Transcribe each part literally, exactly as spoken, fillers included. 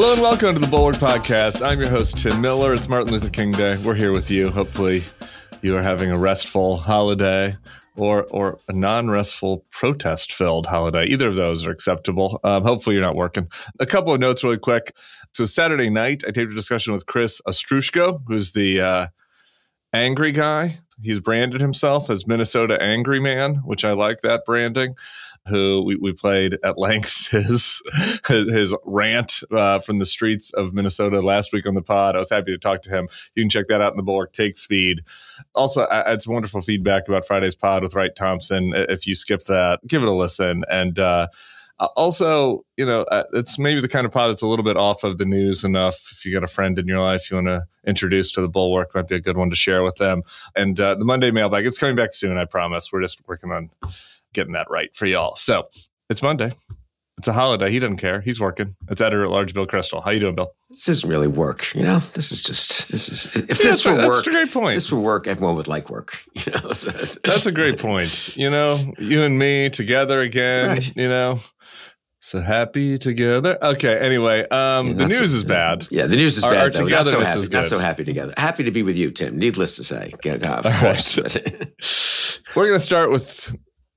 Hello and welcome to the Bulwark Podcast. I'm your host, Tim Miller. It's Martin Luther King Day. We're here with you. Hopefully you are having a restful holiday or or a non-restful protest-filled holiday. Either of those are acceptable. Um, hopefully you're not working. A couple of notes really quick. So Saturday night, I taped a discussion with Chris Ostroushko, who's the uh, angry guy. He's branded himself as Minnesota Angry Man, which I like that branding. Who we, we played at length his his, his rant uh, from the streets of Minnesota last week on the pod. I was happy to talk to him. You can check that out in the Bulwark Takes feed. Also, I had some wonderful feedback about Friday's pod with Wright Thompson. If you skip that, give it a listen. And uh, also, you know, it's maybe the kind of pod that's a little bit off of the news enough. If you got a friend in your life you want to introduce to the Bulwark, might be a good one to share with them. And uh, the Monday mailbag, it's coming back soon, I promise. We're just working on getting that right for y'all. So it's Monday. It's a holiday. He doesn't care. He's working. It's editor-at-large Bill Kristol. How you doing, Bill? This isn't really work, you know? This is just, this is, if yeah, this were that's work, a great point. if this were work, everyone would like work, you know? That's a great point. You know, you and me together again, right. You know? So happy together. Okay, anyway, um, yeah, the news so, is bad. Yeah, the news is our, bad. Our though. Not so happy. Is good. Not so happy together. Happy to be with you, Tim. Needless to say. Of All course. Right. We're going to start with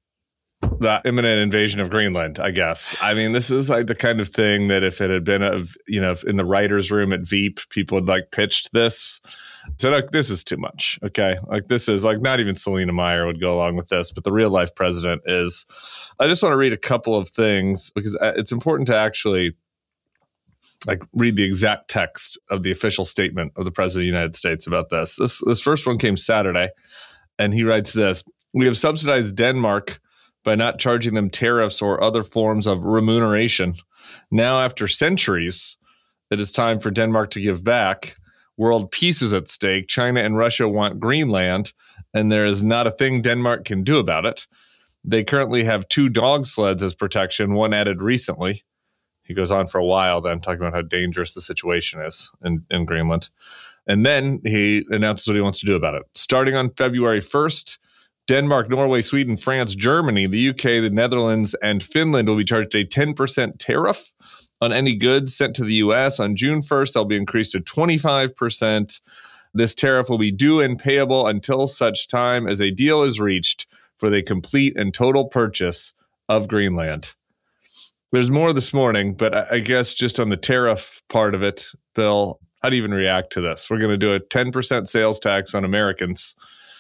the imminent invasion of Greenland, I guess. I mean, this is like the kind of thing that if it had been, a, you know, in the writer's room at Veep, people had like pitched this. So like, this is too much. Okay. Like this is like, not even Selena Meyer would go along with this, but the real life president is. I just want to read a couple of things because it's important to actually like read the exact text of the official statement of the president of the United States about this. This, this first one came Saturday and he writes this: "We have subsidized Denmark by not charging them tariffs or other forms of remuneration. Now, after centuries, it is time for Denmark to give back. World peace is at stake. China and Russia want Greenland, and there is not a thing Denmark can do about it. They currently have two dog sleds as protection, one added recently." He goes on for a while then, talking about how dangerous the situation is in, in Greenland. And then he announces what he wants to do about it. "Starting on February first, Denmark, Norway, Sweden, France, Germany, the U K, the Netherlands, and Finland will be charged a ten percent tariff on any goods sent to the U S. On June first, they'll be increased to twenty-five percent. This tariff will be due and payable until such time as a deal is reached for the complete and total purchase of Greenland." There's more this morning, but I guess just on the tariff part of it, Bill, how do you even react to this? We're going to do a ten percent sales tax on Americans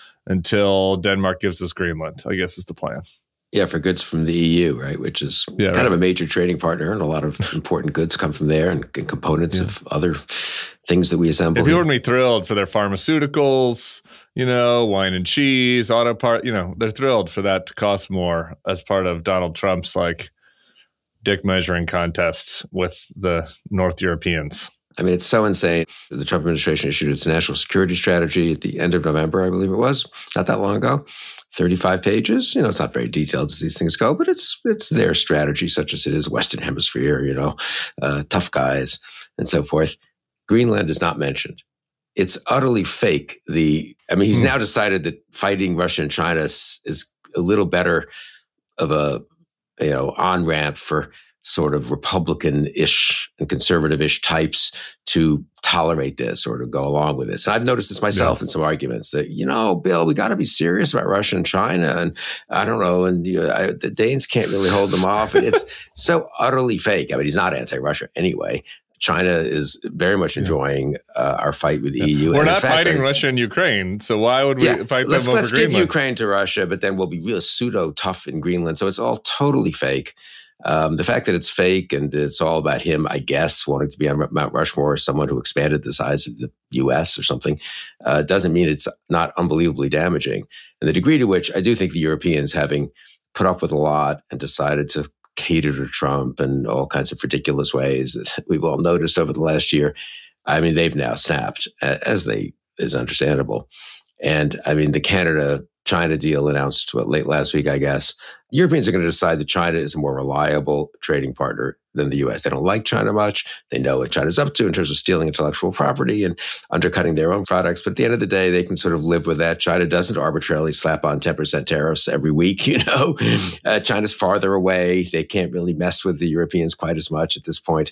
until Denmark gives us Greenland, I guess is the plan. Yeah, for goods from the E U, right, which is yeah, kind right. of a major trading partner, and a lot of important goods come from there and, and components yeah. of other things that we assemble. If you wouldn't be thrilled for their pharmaceuticals, you know, wine and cheese, auto part, you know, they're thrilled for that to cost more as part of Donald Trump's like dick measuring contests with the North Europeans. I mean, it's so insane. The Trump administration issued its national security strategy at the end of November, I believe it was, not that long ago. thirty-five pages. You know, it's not very detailed as these things go, but it's it's their strategy, such as it is Western Hemisphere, you know, uh, tough guys and so forth. Greenland is not mentioned. It's utterly fake. The I mean, he's hmm. now decided that fighting Russia and China is, is a little better of a, you know, on-ramp for sort of Republican-ish and conservative-ish types to tolerate this or to go along with this. And I've noticed this myself yeah. in some arguments that, you know, Bill, we got to be serious about Russia and China. And I don't know. And you know, I, the Danes can't really hold them off. And it's so utterly fake. I mean, he's not anti-Russia anyway. China is very much enjoying uh, our fight with the yeah. E U. We're and not fact, fighting I, Russia and Ukraine, so why would we yeah, fight let's, them over let's Greenland? Let's give Ukraine to Russia, but then we'll be real pseudo-tough in Greenland. So it's all totally fake. Um, the fact that it's fake and it's all about him, I guess, wanting to be on Mount Rushmore as someone who expanded the size of the U S or something, uh, doesn't mean it's not unbelievably damaging. And the degree to which I do think the Europeans, having put up with a lot and decided to cater to Trump in all kinds of ridiculous ways that we've all noticed over the last year, I mean, they've now snapped, as they is understandable. And I mean, the Canada-China deal announced what, late last week, I guess. Europeans are going to decide that China is a more reliable trading partner than the U S. They don't like China much. They know what China's up to in terms of stealing intellectual property and undercutting their own products. But at the end of the day, they can sort of live with that. China doesn't arbitrarily slap on ten percent tariffs every week, you know. Uh, China's farther away. They can't really mess with the Europeans quite as much at this point.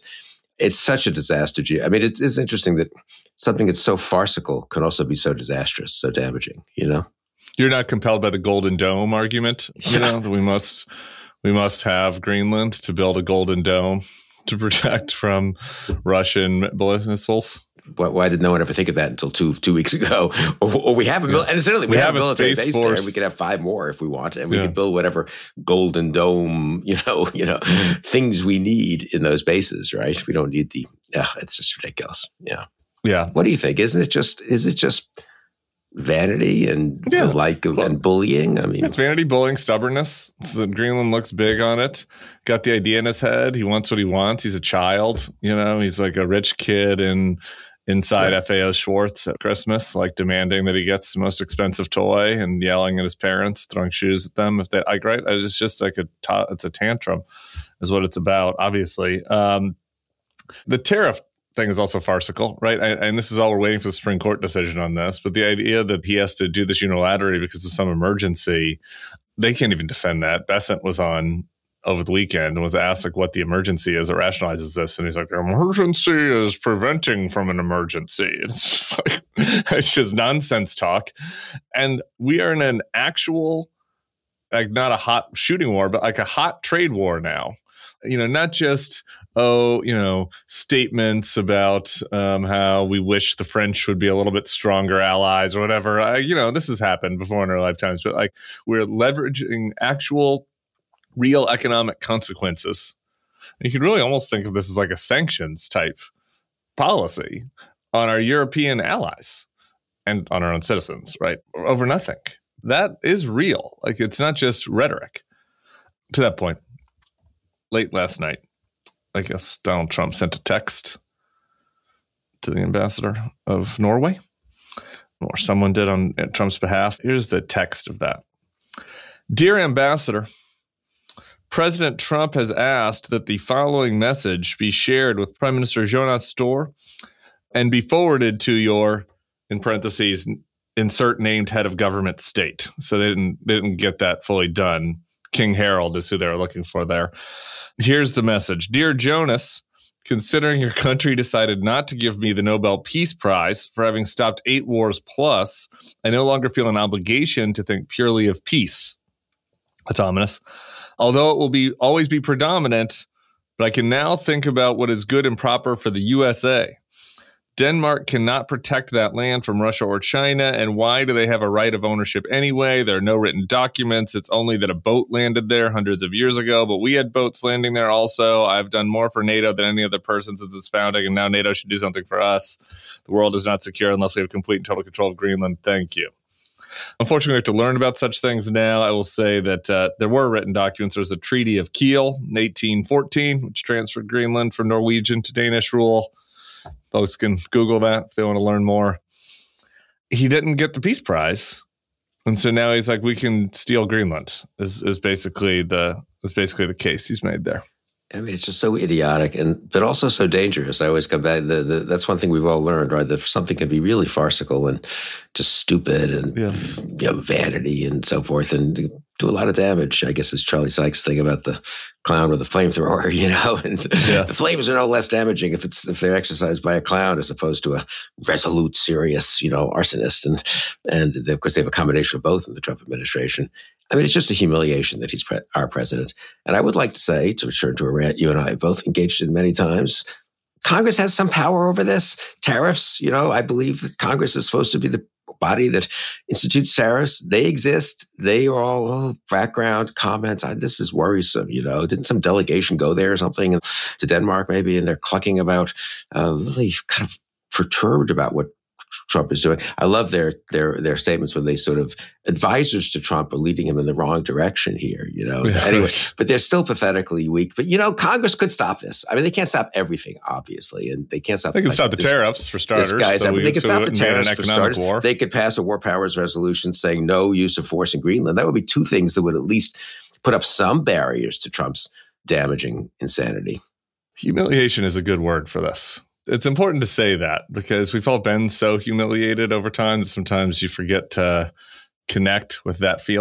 It's such a disaster. I mean, it's, it's interesting that something that's so farcical can also be so disastrous, so damaging, you know? You're not compelled by the Golden Dome argument, you know, that we must we must have Greenland to build a Golden Dome to protect from Russian missiles. Why, why did no one ever think of that until two two weeks ago? Or, or we have a mil- and certainly we, we have, have a military base force there, and we could have five more if we want, and we yeah. could build whatever Golden Dome, you know, you know, things we need in those bases, right? We don't need the. Yeah, it's just ridiculous. Yeah, yeah. What do you think? Isn't it just? Is it just vanity and yeah. delight well, and bullying? I mean, it's vanity, bullying, stubbornness. So Greenland looks big on it. Got the idea in his head. He wants what he wants. He's a child. You know, he's like a rich kid in inside yeah. F A O Schwartz at Christmas, like demanding that he gets the most expensive toy and yelling at his parents, throwing shoes at them if they like. Right? It's just like a ta- it's a tantrum, is what it's about. Obviously, um, the tariff thing is also farcical, right? I, and this is all we're waiting for the Supreme Court decision on this. But the idea that he has to do this unilaterally because of some emergency, they can't even defend that. Bessent was on over the weekend and was asked like what the emergency is that rationalizes this, and he's like, "The emergency is preventing from an emergency." It's just like it's just nonsense talk, and we are in an actual, like, not a hot shooting war, but like a hot trade war now. You know, not just oh, you know, statements about um, how we wish the French would be a little bit stronger allies or whatever. I, you know, this has happened before in our lifetimes, but like we're leveraging actual, real economic consequences. And you could really almost think of this as like a sanctions type policy on our European allies and on our own citizens, right? Over nothing. That is real. Like, it's not just rhetoric. To that point, late last night, I guess Donald Trump sent a text to the ambassador of Norway, or someone did on Trump's behalf. Here's the text of that. Dear Ambassador, President Trump has asked that the following message be shared with Prime Minister Jonas Støre and be forwarded to your, in parentheses, insert named head of government state. So they didn't they didn't get that fully done. King Harold is who they were looking for there. Here's the message. Dear Jonas, considering your country decided not to give me the Nobel Peace Prize for having stopped eight wars plus, I no longer feel an obligation to think purely of peace. That's ominous. Although it will be always be predominant, but I can now think about what is good and proper for the U S A. Denmark cannot protect that land from Russia or China, and why do they have a right of ownership anyway? There are no written documents. It's only that a boat landed there hundreds of years ago, but we had boats landing there also. I've done more for NATO than any other person since its founding, and now NATO should do something for us. The world is not secure unless we have complete and total control of Greenland. Thank you. Unfortunately, we have to learn about such things now. I will say that uh, there were written documents. There was a Treaty of Kiel in eighteen fourteen, which transferred Greenland from Norwegian to Danish rule. Folks can Google that if they want to learn more. He didn't get the Peace Prize, and so now he's like, we can steal Greenland. Is is basically the is basically the case he's made there. I mean, it's just so idiotic, and but also so dangerous. I always come back. The, the, that's one thing we've all learned, right? That something can be really farcical and just stupid and yeah. you know, vanity and so forth, and do a lot of damage. I guess it's Charlie Sykes' thing about the clown with a flamethrower, you know. And yeah. the flames are no less damaging if it's if they're exercised by a clown as opposed to a resolute, serious, you know, arsonist. And and they, of course, they have a combination of both in the Trump administration. I mean, it's just a humiliation that he's pre- our president. And I would like to say, to return to a rant you and I have both engaged in many times, Congress has some power over this. Tariffs, you know, I believe that Congress is supposed to be the body that institutes tariffs. They exist. They are all oh, background comments. I, this is worrisome, you know. Didn't some delegation go there or something to Denmark maybe, and they're clucking about, uh, really kind of perturbed about what Trump is doing. I love their their their statements when they sort of advisors to Trump are leading him in the wrong direction here, you know. Yeah, anyway, right. But they're still pathetically weak. But you know, Congress could stop this. I mean, they can't stop everything, obviously, and they can't stop. They can the, stop like, the this, tariffs for starters. Guys, so I mean, they can stop the tariffs for starters. War. They could pass a war powers resolution saying no use of force in Greenland. That would be two things that would at least put up some barriers to Trump's damaging insanity. Humiliation is a good word for this. It's important to say that because we've all been so humiliated over time that sometimes you forget to connect with that feeling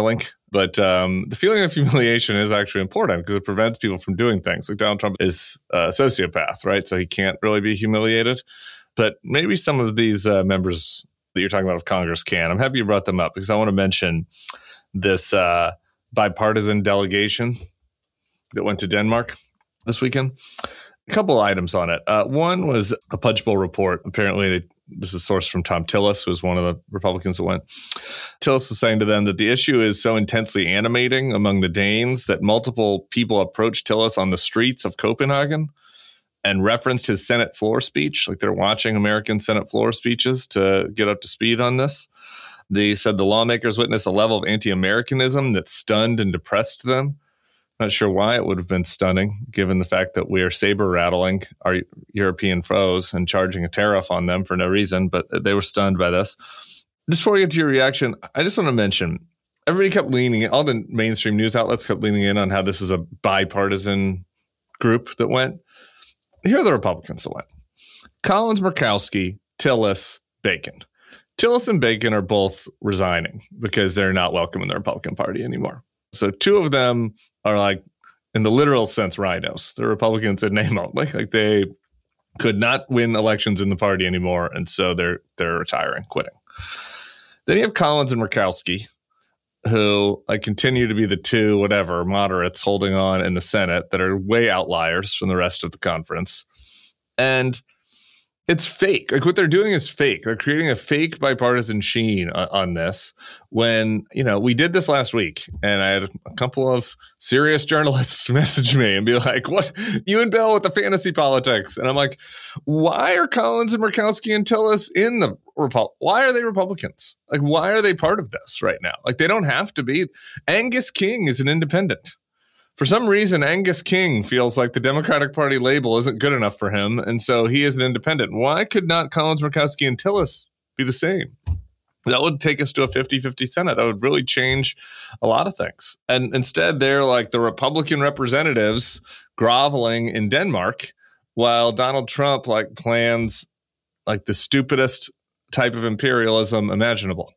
But um, the feeling of humiliation is actually important because it prevents people from doing things. Like Donald Trump is a sociopath, right? So he can't really be humiliated. But maybe some of these uh, members that you're talking about of Congress can. I'm happy you brought them up because I want to mention this uh, bipartisan delegation that went to Denmark this weekend. A couple items on it. Uh, one was a Punch Bowl report. Apparently, they, this is sourced from Tom Tillis, who was one of the Republicans that went. Tillis was saying to them that the issue is so intensely animating among the Danes that multiple people approached Tillis on the streets of Copenhagen and referenced his Senate floor speech, like they're watching American Senate floor speeches to get up to speed on this. They said the lawmakers witnessed a level of anti-Americanism that stunned and depressed them. Not sure why it would have been stunning, given the fact that we are saber-rattling our European foes and charging a tariff on them for no reason, but they were stunned by this. Just before we get to your reaction, I just want to mention, everybody kept leaning in, all the mainstream news outlets kept leaning in on how this is a bipartisan group that went. Here are the Republicans that went. Collins, Murkowski, Tillis, Bacon. Tillis and Bacon are both resigning because they're not welcome in the Republican Party anymore. So two of them are like, in the literal sense, rhinos. They're Republicans in name only. Like they could not win elections in the party anymore, and so they're they're retiring, quitting. Then you have Collins and Murkowski, who like continue to be the two whatever moderates holding on in the Senate that are way outliers from the rest of the conference. And it's fake. Like what they're doing is fake. They're creating a fake bipartisan sheen on, on this when, you know, we did this last week and I had a couple of serious journalists message me and be like, what, you and Bill with the fantasy politics. And I'm like, why are Collins and Murkowski and Tillis in the Repu- Why are they Republicans? Like, why are they part of this right now? Like, they don't have to be. Angus King is an independent. For some reason, Angus King feels like the Democratic Party label isn't good enough for him, and so he is an independent. Why could not Collins, Murkowski, and Tillis be the same? That would take us to a fifty-fifty Senate. That would really change a lot of things. And instead, they're like the Republican representatives groveling in Denmark while Donald Trump like plans like the stupidest type of imperialism imaginable.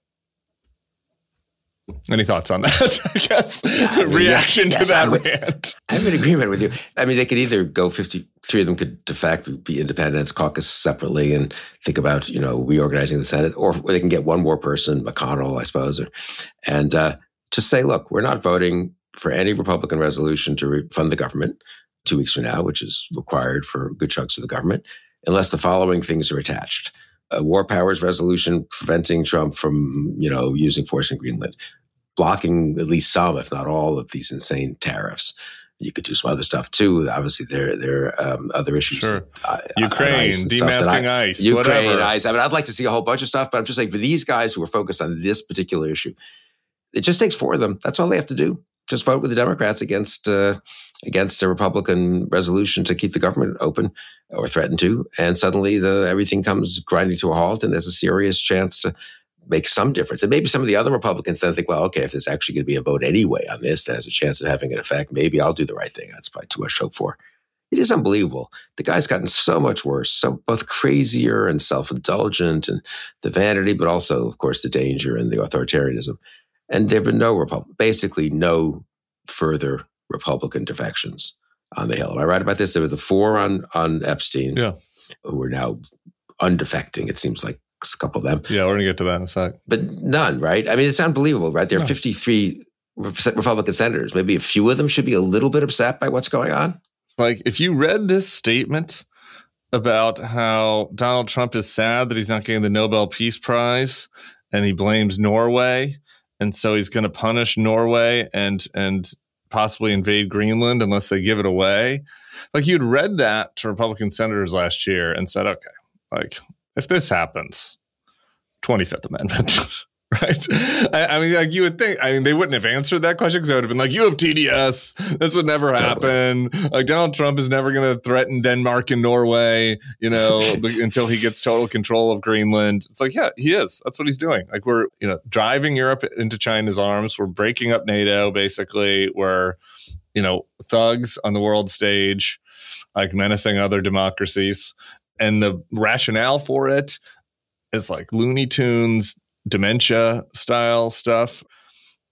Any thoughts on that? I guess yeah, I mean, reaction yeah, yes, to that would, rant. I'm in agreement with you. I mean, they could either go fifty, three of them could de facto be independents, caucus separately, and think about you know reorganizing the Senate, or they can get one more person, McConnell, I suppose, or, and uh, just say, look, we're not voting for any Republican resolution to re- fund the government two weeks from now, which is required for good chunks of the government, unless the following things are attached. A war powers resolution preventing Trump from, you know, using force in Greenland, blocking at least some, if not all, of these insane tariffs. You could do some other stuff too. Obviously, there there are um, other issues. Sure. Uh, Ukraine, demasking I, ice, Ukraine, whatever. ice. I mean, I'd like to see a whole bunch of stuff, but I'm just saying for these guys who are focused on this particular issue, it just takes four of them. That's all they have to do. Just vote with the Democrats against uh, against a Republican resolution to keep the government open or threaten to, and suddenly the everything comes grinding to a halt, and there's a serious chance to make some difference. And maybe some of the other Republicans then think, well, okay, if there's actually going to be a vote anyway on this, that has a chance of having an effect. Maybe I'll do the right thing. That's probably too much to hope for. It is unbelievable. The guy's gotten so much worse, so both crazier and self-indulgent, and the vanity, but also, of course, the danger and the authoritarianism. And there have been no Republic, basically no further Republican defections on the Hill. Am I right about this? There were the four on, on Epstein, yeah, who are now undefecting, it seems like a couple of them. Yeah, we're going to get to that in a sec. But none, right? I mean, it's unbelievable, right? There are no. fifty-three Republican senators. Maybe a few of them should be a little bit upset by what's going on. Like, if you read this statement about how Donald Trump is sad that he's not getting the Nobel Peace Prize and he blames Norway, and so he's going to punish Norway and and possibly invade Greenland unless they give it away. Like, you'd read that to Republican senators last year and said, okay, like, if this happens, twenty-fifth Amendment, right? I, I mean, like, you would think, I mean, they wouldn't have answered that question because they would have been like, you have T D S. This would never happen. Totally. Like, Donald Trump is never going to threaten Denmark and Norway, you know, until he gets total control of Greenland. It's like, yeah, he is. That's what he's doing. Like, we're, you know, driving Europe into China's arms. We're breaking up NATO, basically. We're, you know, thugs on the world stage, like menacing other democracies. And the rationale for it is like Looney Tunes, dementia style stuff.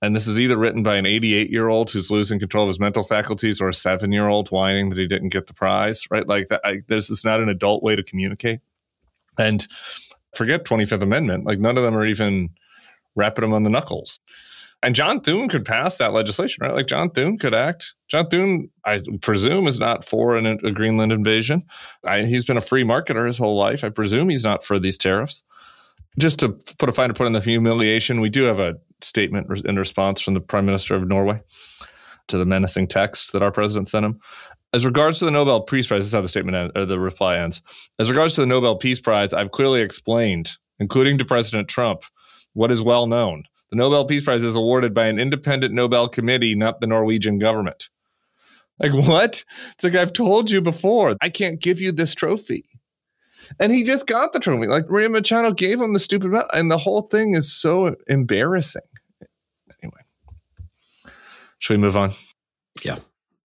And this is either written by an eighty-eight-year-old who's losing control of his mental faculties or a seven-year-old whining that he didn't get the prize, right? Like, that, I, this is not an adult way to communicate. And forget twenty-fifth Amendment. Like, none of them are even wrapping them on the knuckles. And John Thune could pass that legislation, right? Like, John Thune could act. John Thune, I presume, is not for an, a Greenland invasion. I, he's been a free marketer his whole life. I presume he's not for these tariffs. Just to put a finer point on the humiliation, we do have a statement in response from the Prime Minister of Norway to the menacing text that our president sent him. As regards to the Nobel Peace Prize, this is how the statement ends, or the reply ends. As regards to the Nobel Peace Prize, I've clearly explained, including to President Trump, what is well known. The Nobel Peace Prize is awarded by an independent Nobel committee, not the Norwegian government. Like, what? It's like, I've told you before, I can't give you this trophy. And he just got the trophy. Like, Maria Machado gave him the stupid medal, and the whole thing is so embarrassing. Anyway, should we move on? Yeah.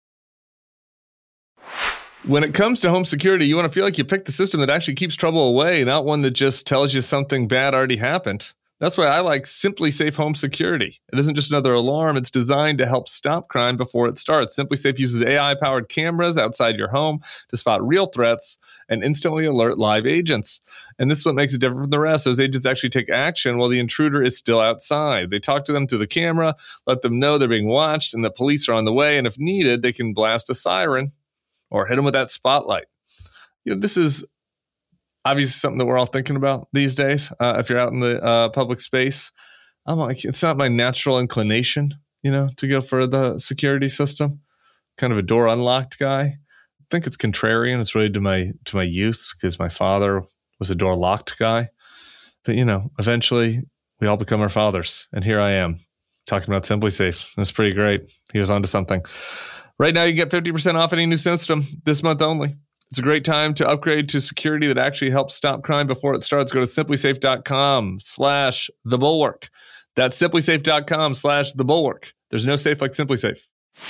When it comes to home security, you want to feel like you picked the system that actually keeps trouble away, not one that just tells you something bad already happened. That's why I like SimpliSafe Home Security. It isn't just another alarm. It's designed to help stop crime before it starts. SimpliSafe uses A I-powered cameras outside your home to spot real threats and instantly alert live agents. And this is what makes it different from the rest. Those agents actually take action while the intruder is still outside. They talk to them through the camera, let them know they're being watched and the police are on the way. And if needed, they can blast a siren or hit them with that spotlight. You know, this is obviously something that we're all thinking about these days. Uh, if you're out in the uh, public space, I'm like, it's not my natural inclination, you know, to go for the security system. Kind of a door unlocked guy. I think it's contrarian. It's related to my to my youth because my father was a door locked guy. But you know, eventually we all become our fathers, and here I am talking about SimpliSafe. That's pretty great. He was onto something. Right now, you get fifty percent off any new system this month only. It's a great time to upgrade to security that actually helps stop crime before it starts. Go to SimpliSafe.com slash The Bulwark. That's SimpliSafe.com slash The Bulwark. There's no safe like SimpliSafe.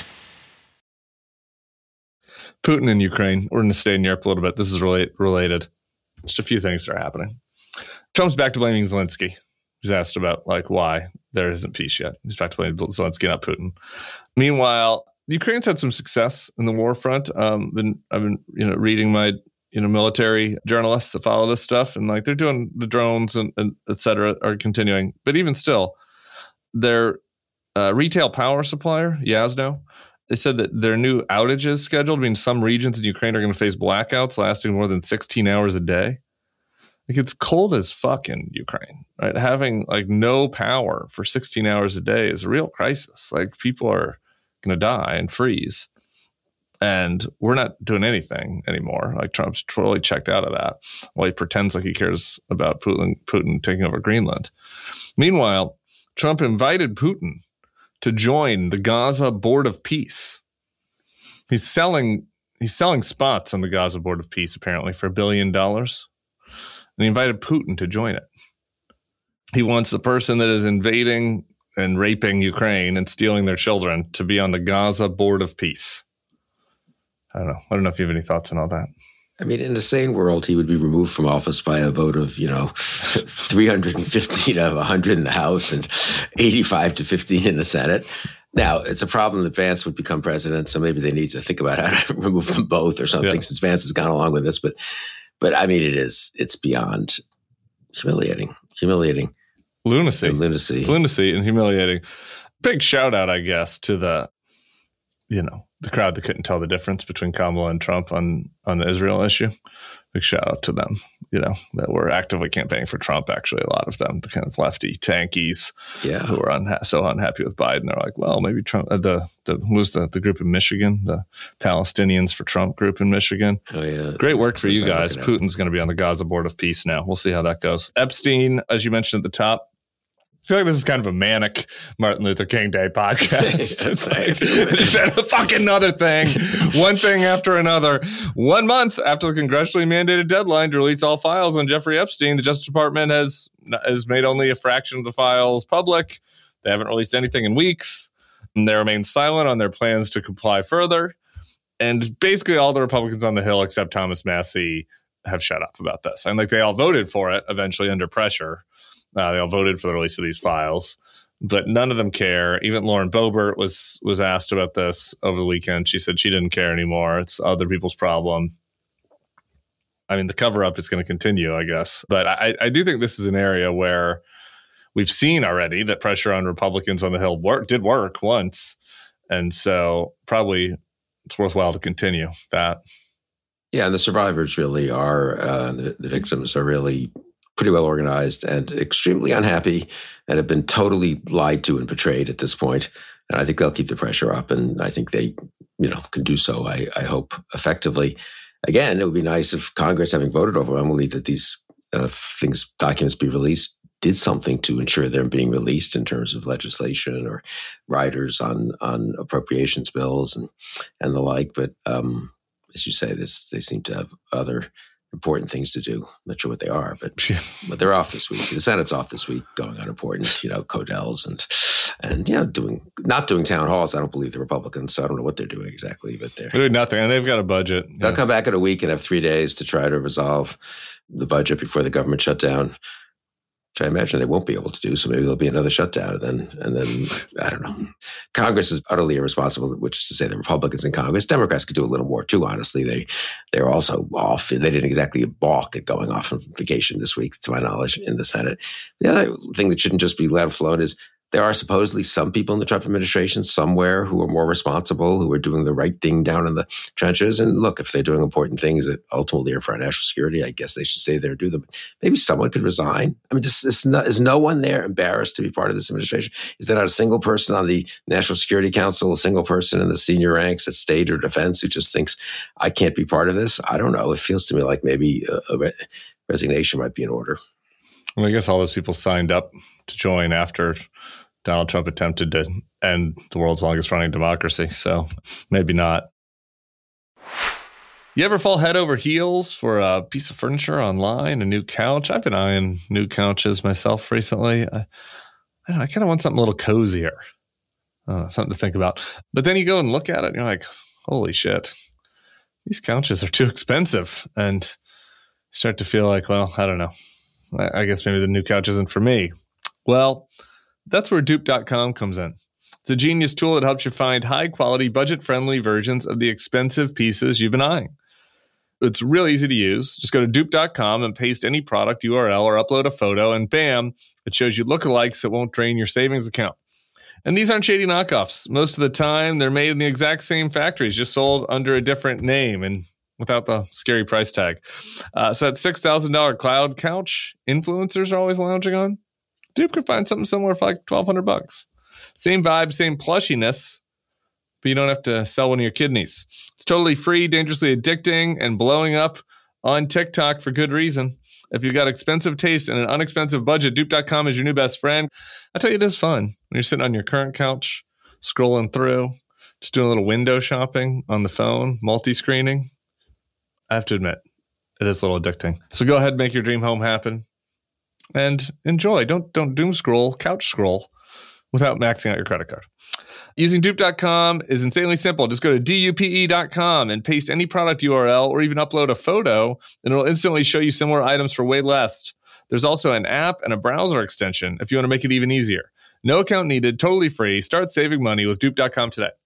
Putin in Ukraine. We're going to stay in Europe a little bit. This is relate, related. Just a few things that are happening. Trump's back to blaming Zelensky. He's asked about like why there isn't peace yet. He's back to blaming Zelensky, not Putin. Meanwhile, Ukraine's had some success in the war front. Um, been I've been you know reading my you know military journalists that follow this stuff, and like they're doing the drones and, and et cetera are continuing. But even still, their uh, retail power supplier Yasno, they said that their new outages scheduled means some regions in Ukraine are going to face blackouts lasting more than sixteen hours a day. Like, it's cold as fuck in Ukraine, right? Having like no power for sixteen hours a day is a real crisis. Like, people are going to die and freeze, and we're not doing anything anymore. Like, Trump's totally checked out of that while he pretends like he cares about Putin, Putin taking over Greenland. Meanwhile, Trump invited Putin to join the Gaza Board of Peace. He's selling he's selling spots on the Gaza Board of Peace apparently for a billion dollars, and he invited Putin to join it. He wants the person that is invading and raping Ukraine and stealing their children to be on the Gaza Board of Peace. I don't know. I don't know if you have any thoughts on all that. I mean, in a sane world, he would be removed from office by a vote of, you know, three hundred fifteen out of one hundred in the House and eighty-five to fifteen in the Senate. Now, it's a problem that Vance would become president, so maybe they need to think about how to remove them both or something yeah. since Vance has gone along with this. But, but I mean, it is, it's beyond humiliating, humiliating. Lunacy. And lunacy. It's lunacy and humiliating. Big shout out, I guess, to the, you know, the crowd that couldn't tell the difference between Kamala and Trump on, on the Israel issue. Big shout out to them, you know, that were actively campaigning for Trump, actually, a lot of them, the kind of lefty tankies yeah. who were unha- so unhappy with Biden. They're like, well, maybe Trump, uh, the, the, who was the, the group in Michigan, the Palestinians for Trump group in Michigan. Oh, yeah. Great work for you guys. Putin's going to be on the Gaza Board of Peace now. We'll see how that goes. Epstein, as you mentioned at the top, I feel like this is kind of a manic Martin Luther King Day podcast. It's like, it's a fucking another thing, one thing after another. One month after the congressionally mandated deadline to release all files on Jeffrey Epstein, the Justice Department has has made only a fraction of the files public. They haven't released anything in weeks, and they remain silent on their plans to comply further. And basically all the Republicans on the Hill, except Thomas Massie, have shut up about this. And like they all voted for it eventually under pressure. Uh, they all voted for the release of these files. but none of them care. Even Lauren Boebert was was asked about this over the weekend. She said she didn't care anymore. It's other people's problem. I mean, the cover-up is going to continue, I guess. But I, I do think this is an area where we've seen already that pressure on Republicans on the Hill work, did work once. And so probably it's worthwhile to continue that. Yeah, and the survivors really are, uh, the, the victims are really pretty well organized and extremely unhappy and have been totally lied to and betrayed at this point. And I think they'll keep the pressure up. And I think they, you know, can do so, I, I hope, effectively. Again, it would be nice if Congress, having voted overwhelmingly that these uh, things, documents be released, did something to ensure they're being released in terms of legislation or riders on on appropriations bills and and the like. But um, as you say, this they seem to have other important things to do. I'm not sure what they are, but but they're off this week. The Senate's off this week, going unimportant, you know, Codels and and yeah, doing not doing town halls. I don't believe the Republicans, so I don't know what they're doing exactly. But they're, they're doing nothing, and they've got a budget. They'll yeah. come back in a week and have three days to try to resolve the budget before the government shutdown. Which I imagine they won't be able to do. So maybe there'll be another shutdown, and then and then I don't know. Congress is utterly irresponsible, which is to say the Republicans in Congress. Democrats could do a little more too. Honestly, they they're also off. They didn't exactly balk at going off on vacation this week, to my knowledge, in the Senate. The other thing that shouldn't just be let flown is there are supposedly some people in the Trump administration somewhere who are more responsible, who are doing the right thing down in the trenches. And look, if they're doing important things that ultimately are for our national security, I guess they should stay there and do them. Maybe someone could resign. I mean, just, is, no, is no one there embarrassed to be part of this administration? Is there not a single person on the National Security Council, a single person in the senior ranks at state or defense who just thinks, I can't be part of this? I don't know. It feels to me like maybe a, a re- resignation might be in order. Well, I guess all those people signed up to join after Donald Trump attempted to end the world's longest running democracy. So maybe not. You ever fall head over heels for a piece of furniture online, a new couch? I've been eyeing new couches myself recently. I, I, I kind of want something a little cozier, uh, something to think about. But then you go and look at it and you're like, holy shit, these couches are too expensive. And you start to feel like, well, I don't know. I, I guess maybe the new couch isn't for me. Well, that's where dupe dot com comes in. It's a genius tool that helps you find high-quality, budget-friendly versions of the expensive pieces you've been eyeing. It's real easy to use. Just go to dupe dot com and paste any product U R L or upload a photo, and bam, it shows you lookalikes that won't drain your savings account. And these aren't shady knockoffs. Most of the time, they're made in the exact same factories, just sold under a different name and without the scary price tag. Uh, so that six thousand dollars cloud couch influencers are always lounging on, Dupe could find something similar for like twelve hundred bucks. Same vibe, same plushiness, but you don't have to sell one of your kidneys. It's totally free, dangerously addicting, and blowing up on TikTok for good reason. If you've got expensive taste and an unexpensive budget, dupe dot com is your new best friend. I tell you, it is fun when you're sitting on your current couch, scrolling through, just doing a little window shopping on the phone, multi-screening. I have to admit, it is a little addicting. So go ahead and make your dream home happen. And enjoy. Don't don't doom scroll, couch scroll without maxing out your credit card. Using dupe dot com is insanely simple. Just go to dupe dot com and paste any product U R L or even upload a photo, and it'll instantly show you similar items for way less. There's also an app and a browser extension if you want to make it even easier. No account needed, totally free. Start saving money with dupe dot com today.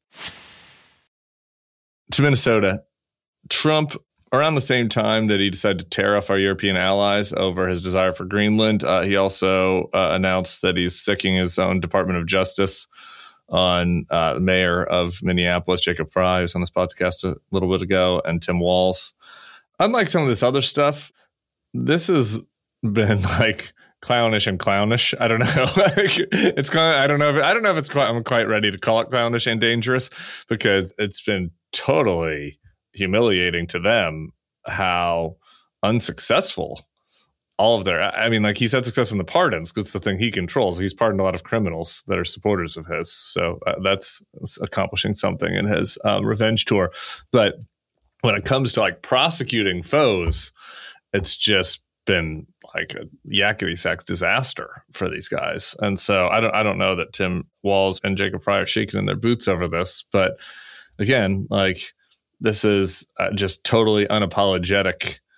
To Minnesota, Trump, around the same time that he decided to tariff our European allies over his desire for Greenland, uh, he also uh, announced that he's sicking his own Department of Justice on uh, the mayor of Minneapolis, Jacob Frey, who's on this podcast a little bit ago, and Tim Walz. Unlike some of this other stuff, this has been like clownish and clownish. I don't know. It's kind of, I don't know if I don't know if it's quite, I'm quite ready to call it clownish and dangerous, because it's been totally humiliating to them how unsuccessful all of their, I mean, like, he's had success in the pardons because it's the thing he controls. He's pardoned a lot of criminals that are supporters of his. So uh, that's accomplishing something in his um, revenge tour. But when it comes to like prosecuting foes, it's just been like a yakety sax disaster for these guys. And so I don't, I don't know that Tim Walz and Jacob Frey are shaking in their boots over this. But again, like, this is uh, just totally unapologetic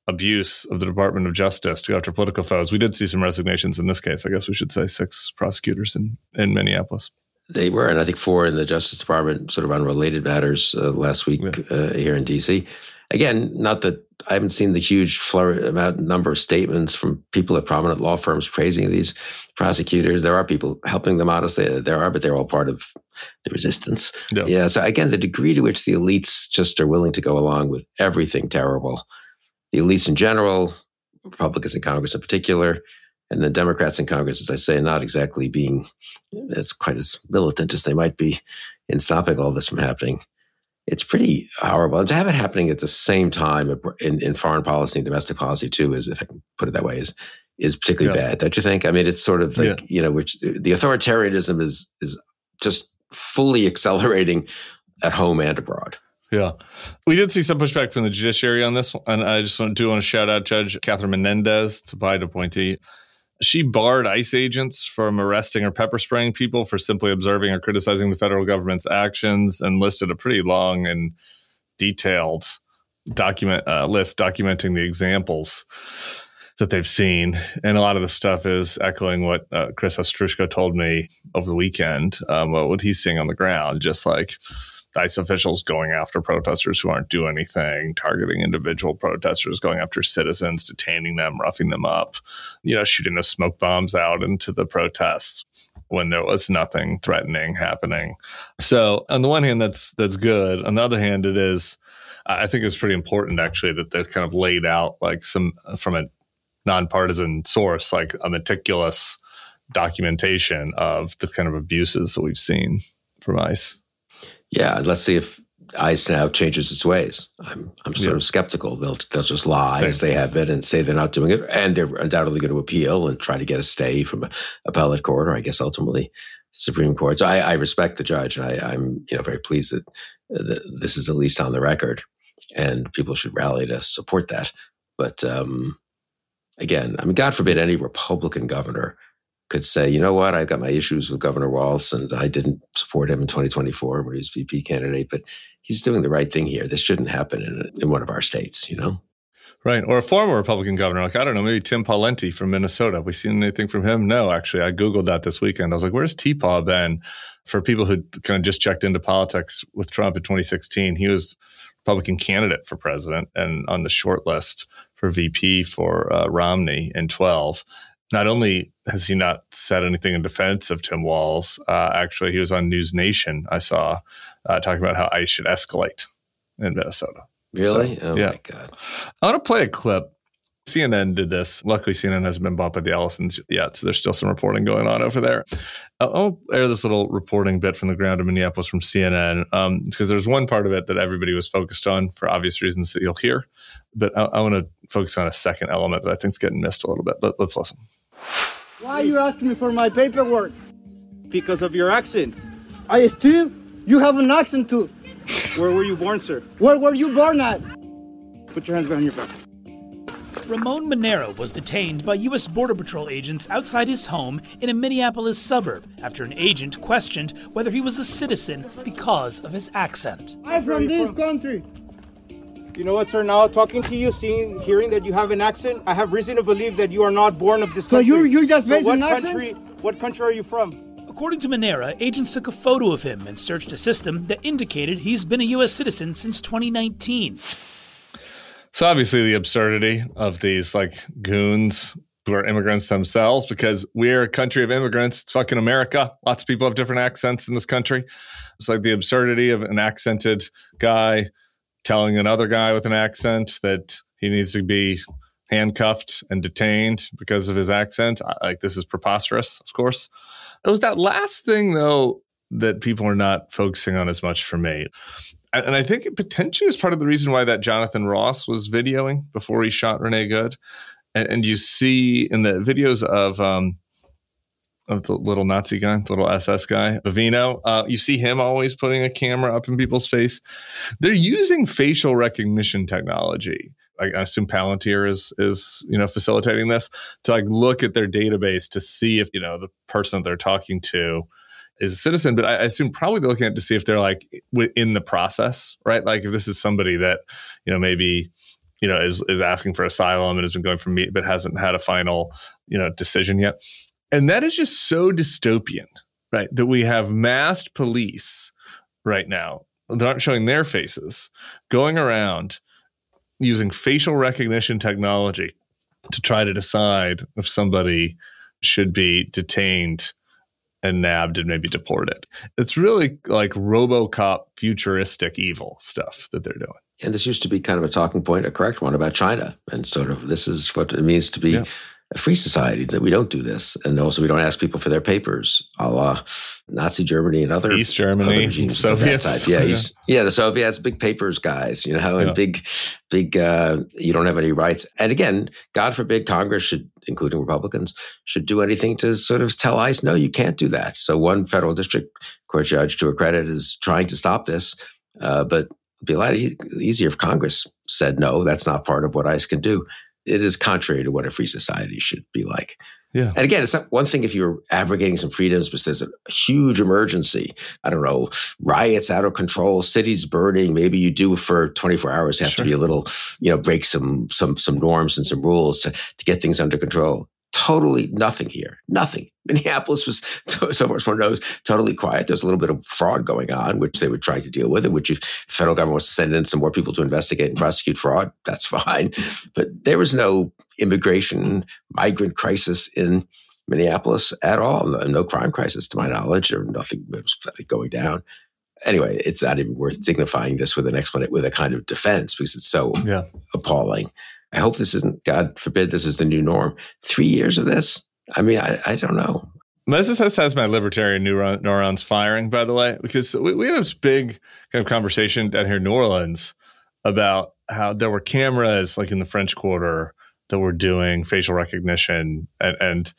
abuse of the Department of Justice to go after political foes. We did see some resignations in this case. I guess we should say six prosecutors in, in Minneapolis. They were, and I think four in the Justice Department, sort of unrelated matters uh, last week yeah. uh, here in D C. Again, not that I haven't seen the huge flurry amount number of statements from people at prominent law firms praising these prosecutors. There are people helping them, honestly. There are, but they're all part of the resistance. Yeah. yeah. So again, the degree to which the elites just are willing to go along with everything terrible, the elites in general, Republicans in Congress in particular, and the Democrats in Congress, as I say, not exactly being as quite as militant as they might be in stopping all this from happening. It's pretty horrible. And to have it happening at the same time in, in foreign policy and domestic policy too, is, if I can put it that way, is is particularly yeah. bad, don't you think? I mean, it's sort of like, yeah. you know, which the authoritarianism is is just fully accelerating at home and abroad. Yeah. We did see some pushback from the judiciary on this. And I just want, do want to shout out Judge Catherine Menendez, the Biden appointee. She barred ICE agents from arresting or pepper spraying people for simply observing or criticizing the federal government's actions, and listed a pretty long and detailed document uh, list documenting the examples that they've seen. And a lot of the stuff is echoing what uh, Chris Ostroushko told me over the weekend, um, what he's seeing on the ground, just like ICE officials going after protesters who aren't doing anything, targeting individual protesters, going after citizens, detaining them, roughing them up, you know, shooting the smoke bombs out into the protests when there was nothing threatening happening. So on the one hand, that's that's good. On the other hand, it is, I think it's pretty important actually that they've kind of laid out like some, from a nonpartisan source, like a meticulous documentation of the kind of abuses that we've seen from ICE. Yeah, let's see if ICE now changes its ways. I'm I'm sort yeah. of skeptical. They'll they'll just lie Same. as they have been and say they're not doing it, and they're undoubtedly going to appeal and try to get a stay from an appellate court, or I guess ultimately the Supreme Court. So I, I respect the judge, and I, I'm you know very pleased that, that this is at least on the record, and people should rally to support that. But um, again, I mean, God forbid any Republican governor could say, you know what, I've got my issues with Governor Walz, and I didn't support him in twenty twenty-four when he was V P candidate, but he's doing the right thing here. This shouldn't happen in, in one of our states, you know? Right. Or a former Republican governor, like, I don't know, maybe Tim Pawlenty from Minnesota. Have we seen anything from him? No, actually. I Googled that this weekend. I was like, where's T-Paw been? For people who kind of just checked into politics with Trump in twenty sixteen, he was Republican candidate for president and on the short list for V P for uh, Romney in twelve. Not only has he not said anything in defense of Tim Walz, uh, actually, he was on News Nation, I saw, uh, talking about how ICE should escalate in Minnesota. Really? So, oh, yeah. my God. I want to play a clip. C N N did this. Luckily, C N N hasn't been bought by the Ellisons yet, so there's still some reporting going on over there. I'll, I'll air this little reporting bit from the ground in Minneapolis from C N N, um, because there's one part of it that everybody was focused on for obvious reasons that you'll hear. But I, I want to focus on a second element that I think is getting missed a little bit. Let, let's listen. Why are you asking me for my paperwork? Because of your accent. I still? You have an accent too. Where were you born, sir? Where were you born at? Put your hands behind your back. Ramon Monero was detained by U S Border Patrol agents outside his home in a Minneapolis suburb after an agent questioned whether he was a citizen because of his accent. I'm from this country. You know what, sir? Now talking to you, seeing, hearing that you have an accent, I have reason to believe that you are not born of this country. So you you just raised so an country, accent? What country are you from? According to Monero, agents took a photo of him and searched a system that indicated he's been a U S citizen since twenty nineteen. So obviously the absurdity of these like goons who are immigrants themselves, because we're a country of immigrants. It's fucking America. Lots of people have different accents in this country. It's like the absurdity of an accented guy telling another guy with an accent that he needs to be handcuffed and detained because of his accent. Like, this is preposterous, of course. It was that last thing, though, that people are not focusing on as much for me. And I think it potentially is part of the reason why that Jonathan Ross was videoing before he shot Renee Good. And, and you see in the videos of um, of the little Nazi guy, the little S S guy, Bavino, uh, you see him always putting a camera up in people's face. They're using facial recognition technology. I assume Palantir is, is, you know, facilitating this to like look at their database to see if, you know, the person that they're talking to is a citizen. But I assume probably they're looking at to see if they're like within the process, right? Like if this is somebody that, you know, maybe you know, is is asking for asylum and has been going for me, but hasn't had a final, you know, decision yet. And that is just so dystopian, right? That we have masked police right now that aren't showing their faces, going around using facial recognition technology to try to decide if somebody should be detained and nabbed and maybe deported. It's really like RoboCop futuristic evil stuff that they're doing. And this used to be kind of a talking point, a correct one about China. And sort of this is what it means to be yeah. a free society, that we don't do this. And also we don't ask people for their papers, a la Nazi Germany and other East Germany, other regimes Soviets. Of that type. Yeah, yeah. yeah, the Soviets, big papers guys, you know, and yeah. big, big, uh, you don't have any rights. And again, God forbid Congress should, including Republicans, should do anything to sort of tell ICE, no, you can't do that. So one federal district court judge, to her credit, is trying to stop this. Uh, but it'd be a lot e- easier if Congress said, no, that's not part of what ICE can do. It is contrary to what a free society should be like. Yeah. And again, it's not one thing if you're abrogating some freedoms, but there's a huge emergency. I don't know, riots out of control, cities burning. Maybe you do for twenty-four hours have sure. to be a little, you know, break some some some norms and some rules to, to get things under control. Totally nothing here. Nothing. Minneapolis was, so far as one knows, totally quiet. There's a little bit of fraud going on, which they were trying to deal with, and which if the federal government wants to send in some more people to investigate and prosecute fraud, that's fine. But there was no immigration, migrant crisis in Minneapolis at all. No, no crime crisis, to my knowledge, or nothing that was going down. Anyway, it's not even worth dignifying this with an explanation, with a kind of defense, because it's so yeah. appalling. I hope this isn't, God forbid, this is the new norm. Three years of this? I mean, I, I don't know. This is, has my libertarian neuron, neurons firing, by the way, because we, we had this big kind of conversation down here in New Orleans about how there were cameras like in the French Quarter that were doing facial recognition, and, and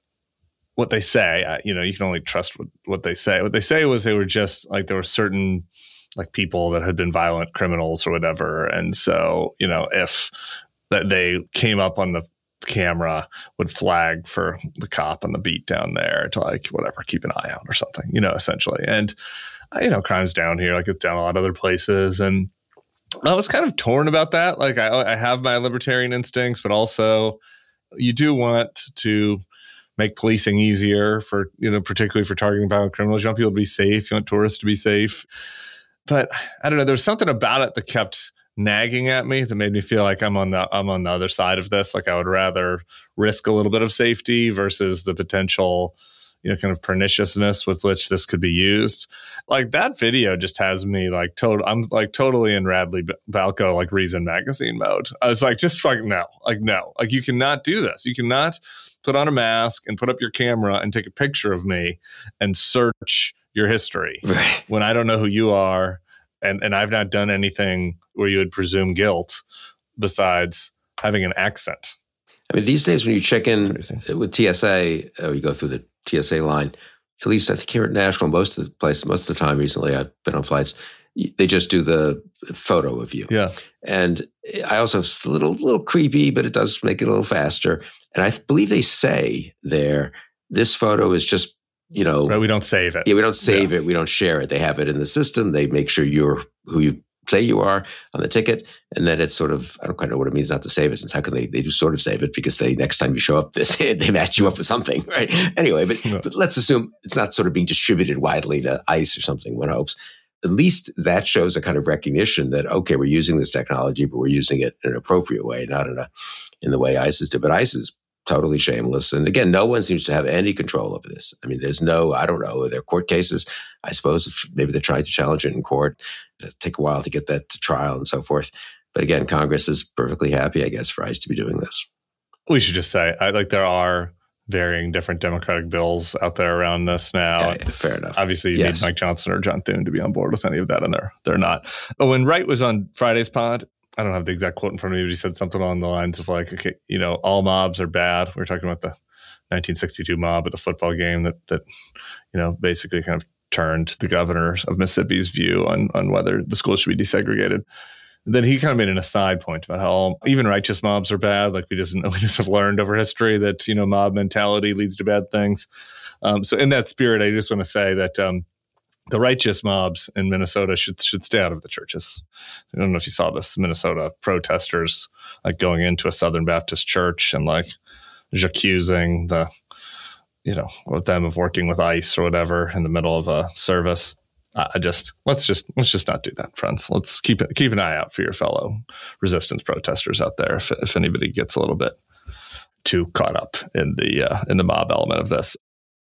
what they say, you know, you can only trust what, what they say. What they say was they were just like, there were certain like people that had been violent criminals or whatever. And so, you know, if that they came up on the camera, would flag for the cop on the beat down there to like, whatever, keep an eye out or something, you know, essentially. And, you know, crime's down here, like it's down a lot of other places. And I was kind of torn about that. Like I, I have my libertarian instincts, but also you do want to make policing easier for, you know, particularly for targeting violent criminals. You want people to be safe. You want tourists to be safe. But I don't know, there's something about it that kept nagging at me that made me feel like I'm on the I'm on the other side of this. Like I would rather risk a little bit of safety versus the potential, you know, kind of perniciousness with which this could be used. Like that video just has me like total. I'm like totally in Radley Balco like Reason Magazine mode. I was like, just like no, like no, like you cannot do this. You cannot put on a mask and put up your camera and take a picture of me and search your history when I don't know who you are. And and I've not done anything where you would presume guilt besides having an accent. I mean, these days when you check in Crazy. with T S A, or you go through the T S A line, at least I think here at National, most of the place, most of the time recently I've been on flights, they just do the photo of you. Yeah. And I also, it's a little, little creepy, but it does make it a little faster. And I believe they say there, this photo is just, you know, right, we don't save it. Yeah, we don't save yeah. it. We don't share it. They have it in the system. They make sure you're who you say you are on the ticket. And then it's sort of, I don't quite know what it means not to save it, since how can they, they do sort of save it, because they, next time you show up, this, they match you up with something, right? Anyway, but, no. but let's assume it's not sort of being distributed widely to ICE or something, one hopes. At least that shows a kind of recognition that, okay, we're using this technology, but we're using it in an appropriate way, not in a, in the way ISIS did. But ISIS is totally shameless. And again, no one seems to have any control over this. I mean, there's no, I don't know, there are court cases. I suppose maybe they're trying to challenge it in court. It'll take a while to get that to trial and so forth. But again, Congress is perfectly happy, I guess, for ICE to be doing this. We should just say, I, like, there are varying different Democratic bills out there around this now. Yeah, yeah, fair enough. Obviously, you yes. need Mike Johnson or John Thune to be on board with any of that, and they're they're not. But when Wright was on Friday's pod, I don't have the exact quote in front of me, but he said something along the lines of like, okay, you know, all mobs are bad. We were talking about the nineteen sixty-two mob at the football game that, that, you know, basically kind of turned the governor of Mississippi's view on, on whether the schools should be desegregated. And then he kind of made an aside point about how all, even righteous mobs are bad. Like we just, we just have learned over history that, you know, mob mentality leads to bad things. Um, so in that spirit, I just want to say that, um, the righteous mobs in Minnesota should should stay out of the churches. I don't know if you saw this, Minnesota protesters like going into a Southern Baptist church and like accusing the, you know, with them of working with ICE or whatever in the middle of a service. I just let's just let's just not do that, friends. Let's keep it keep an eye out for your fellow resistance protesters out there. If if anybody gets a little bit too caught up in the uh, in the mob element of this.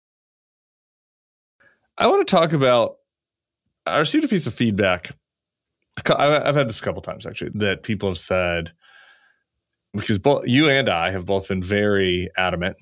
I want to talk about, I received a piece of feedback. I've had this a couple times, actually, that people have said, because both you and I have both been very adamant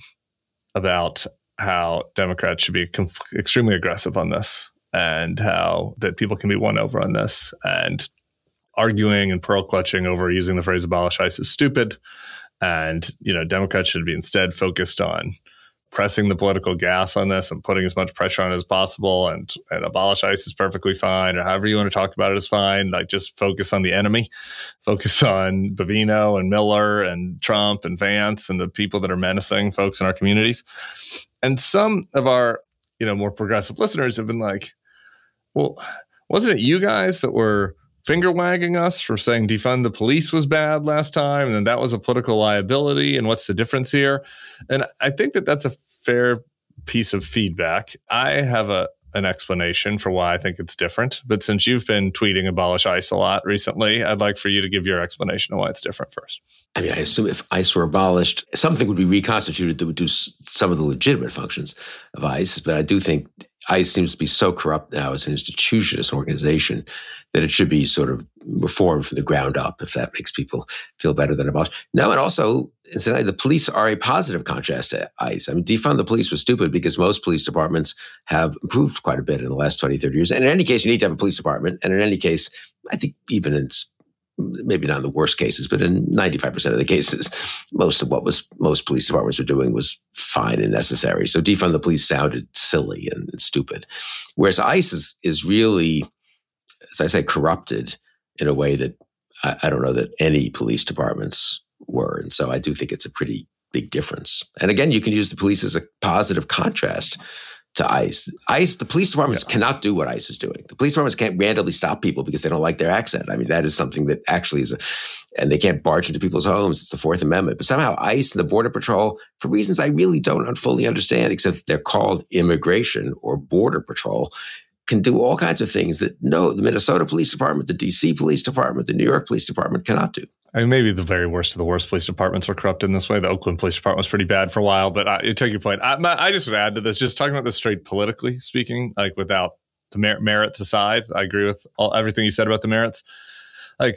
about how Democrats should be extremely aggressive on this and how that people can be won over on this, and arguing and pearl clutching over using the phrase abolish ICE is stupid. And, you know, Democrats should be instead focused on pressing the political gas on this and putting as much pressure on it as possible, and, and abolish ICE is perfectly fine, or however you want to talk about it is fine. Like, just focus on the enemy, focus on Bovino and Miller and Trump and Vance and the people that are menacing folks in our communities. And some of our, you know, more progressive listeners have been like, well, wasn't it you guys that were finger wagging us for saying defund the police was bad last time, and then that was a political liability, and what's the difference here? And I think that that's a fair piece of feedback. I have a an explanation for why I think it's different, but since you've been tweeting abolish ICE a lot recently, I'd like for you to give your explanation of why it's different first. I mean, I assume if ICE were abolished, something would be reconstituted that would do some of the legitimate functions of ICE, but I do think ICE seems to be so corrupt now as an institution, as an organization, that it should be sort of reformed from the ground up, if that makes people feel better than abolished. No, and also, incidentally, the police are a positive contrast to ICE. I mean, defund the police was stupid because most police departments have improved quite a bit in the last twenty, thirty years. And in any case, you need to have a police department. And in any case, I think even in, maybe not in the worst cases, but in ninety-five percent of the cases, most of what was most police departments were doing was fine and necessary. So defund the police sounded silly and, and stupid. Whereas ICE is, is really, as I say, corrupted in a way that I, I don't know that any police departments were. And so I do think it's a pretty big difference. And again, you can use the police as a positive contrast to ICE. ICE, the police departments yeah. cannot do what ICE is doing. The police departments can't randomly stop people because they don't like their accent. I mean, that is something that actually is a, and they can't barge into people's homes. It's the Fourth Amendment. But somehow ICE and the Border Patrol, for reasons I really don't fully understand, except they're called immigration or Border Patrol, can do all kinds of things that no, the Minnesota Police Department, the D C Police Department, the New York Police Department cannot do. I mean, maybe the very worst of the worst police departments are corrupt in this way. The Oakland Police Department was pretty bad for a while, but I, I take your point. I, my, I just would add to this, just talking about this straight politically speaking, like without the mer- merits aside. I agree with all, everything you said about the merits. Like,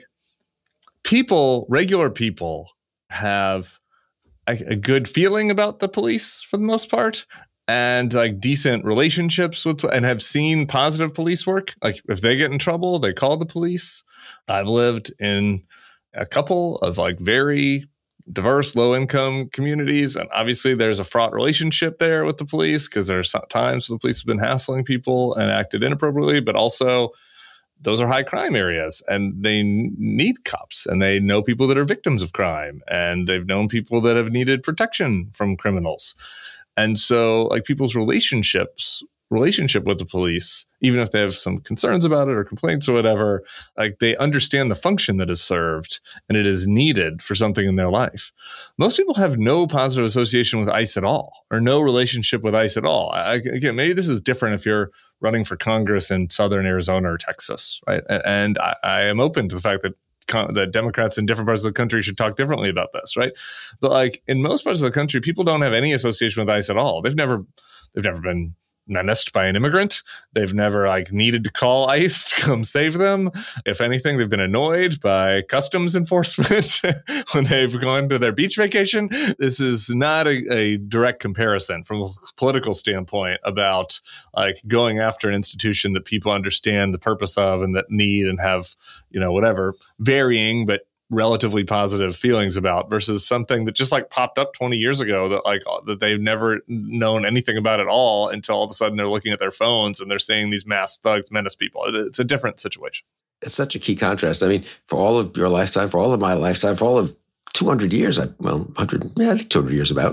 people, regular people, have a, a good feeling about the police for the most part, and like decent relationships with, and have seen positive police work. Like, if they get in trouble, they call the police. I've lived in a couple of like very diverse, low income communities, and obviously there's a fraught relationship there with the police because there's times the police have been hassling people and acted inappropriately, but also those are high crime areas, and they need cops, and they know people that are victims of crime, and they've known people that have needed protection from criminals. And so like people's relationships, relationship with the police, even if they have some concerns about it or complaints or whatever, like they understand the function that is served and it is needed for something in their life. Most people have no positive association with ICE at all, or no relationship with ICE at all. I, again, maybe this is different if you're running for Congress in Southern Arizona or Texas, right? And I, I am open to the fact that that Democrats in different parts of the country should talk differently about this, right? But like in most parts of the country, people don't have any association with ICE at all. They've never, they've never been menaced by an immigrant. They've never like needed to call ICE to come save them. If anything, they've been annoyed by customs enforcement when they've gone to their beach vacation. This is not a, a direct comparison from a political standpoint about like going after an institution that people understand the purpose of and that need and have, you know, whatever, varying but relatively positive feelings about, versus something that just like popped up twenty years ago that like that they've never known anything about at all until all of a sudden they're looking at their phones and they're seeing these mass thugs menace people. It's a different situation. It's such a key contrast. I mean, for all of your lifetime, for all of my lifetime, for all of two hundred years, I, well, one hundred, yeah, I think two hundred years about,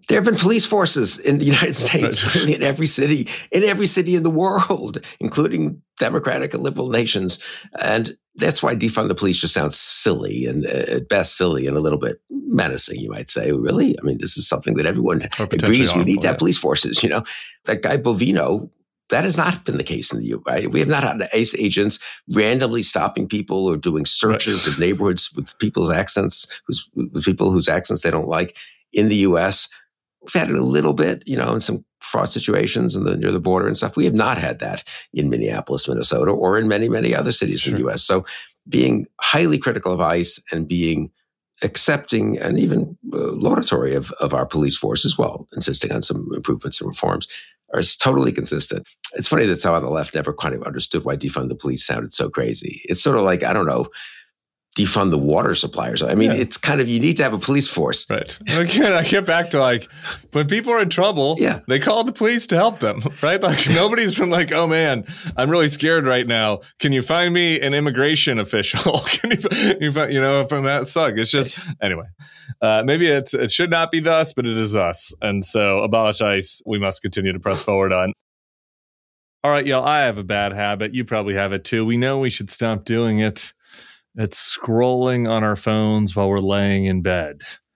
There have been police forces in the United States, in every city, in every city in the world, including democratic and liberal nations. And that's why defund the police just sounds silly and uh, at best silly and a little bit menacing, you might say. Really? I mean, this is something that everyone agrees we need to have police forces. You know, that guy Bovino, that has not been the case in the U S. Right? We have not had ICE agents randomly stopping people or doing searches right. of neighborhoods with people's accents, who's, with people whose accents they don't like in the U S. We've had it a little bit, you know, in some fraud situations and the, near the border and stuff. We have not had that in Minneapolis, Minnesota, or in many, many other cities sure. in the U S. So being highly critical of ICE and being accepting and even uh, laudatory of, of our police force as well, insisting on some improvements and reforms, are totally consistent. It's funny that some on the left never kind of understood why defund the police sounded so crazy. It's sort of like, I don't know, defund the water suppliers. I mean, yeah. it's kind of, you need to have a police force. Right. Again, I get back to like, when people are in trouble, yeah. they call the police to help them, right? Like nobody's been like, oh man, I'm really scared right now. Can you find me an immigration official? Can you, you, find, you know, from that suck? It's just, anyway, uh, maybe it's, it should not be thus, but it is us. And so abolish ICE, we must continue to press forward on. All right, y'all, I have a bad habit. You probably have it too. We know we should stop doing it. It's scrolling on our phones while we're laying in bed.